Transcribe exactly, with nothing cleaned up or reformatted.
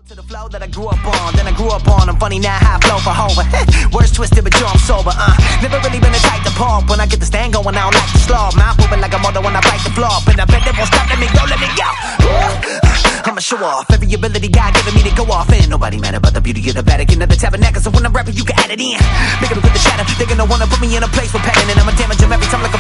To the flow that I grew up on, then I grew up on. I'm funny now, how I flow for Hova. Words twisted, but yo, I'm sober. Uh, never really been the type to pump. When I get the stand going, I don't like to slow. Mouth moving like a motor when I bite the floor. And I bet they won't stop. Let me go, let me go. Uh, I'ma show off every ability God giving me to go off. Ain't nobody mad about the beauty of the Vatican or the tabernacle. So when I'm rapping, you can add it in. Make them with the shadow. They're gonna wanna put me in a place with padding, and I'ma damage them every time like